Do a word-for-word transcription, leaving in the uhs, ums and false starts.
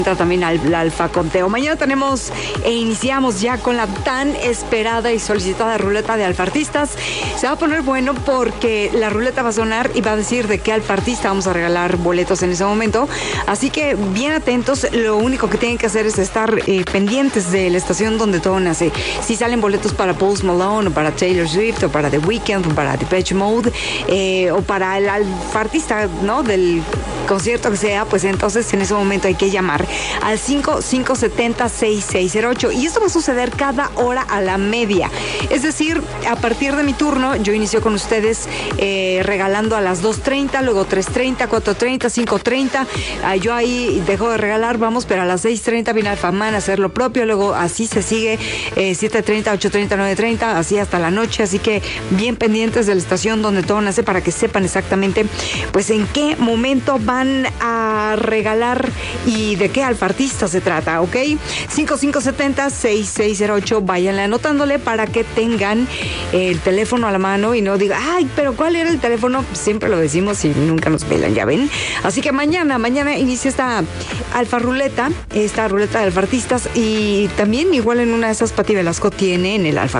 Entra también al alfa conteo. Mañana tenemos e iniciamos ya con la tan esperada y solicitada ruleta de alfartistas. Se va a poner bueno porque la ruleta va a sonar y va a decir de qué alfartista vamos a regalar boletos en ese momento. Así que bien atentos. Lo único que tienen que hacer es estar eh, pendientes de la estación donde todo nace. Si salen boletos para Post Malone o para Taylor Swift o para The Weeknd o para Depeche Mode eh, o para el alfartista, ¿no?, del concierto que sea, pues entonces en ese momento hay que llamar al cinco cinco siete cero seis seis cero ocho y esto va a suceder cada hora a la media. Es decir, a partir de mi turno, yo inicio con ustedes eh, regalando a las dos treinta, luego tres treinta, cuatro treinta, cinco treinta. Ah, yo ahí dejo de regalar, vamos, pero a las seis treinta viene Alfaman a hacer lo propio, luego así se sigue eh, siete treinta, ocho treinta, nueve treinta, así hasta la noche. Así que bien pendientes de la estación donde todo nace para que sepan exactamente pues en qué momento van a regalar y de qué alfartista se trata, ¿ok? cinco cinco siete cero seis seis cero ocho, váyanle anotándole para que tengan el teléfono a la mano y no digan, ay, pero ¿cuál era el teléfono? Siempre lo decimos y nunca nos pelan, ya ven. Así que mañana, mañana inicia esta alfarruleta, esta ruleta de alfartistas y también igual en una de esas Pati Velasco tiene en el alfa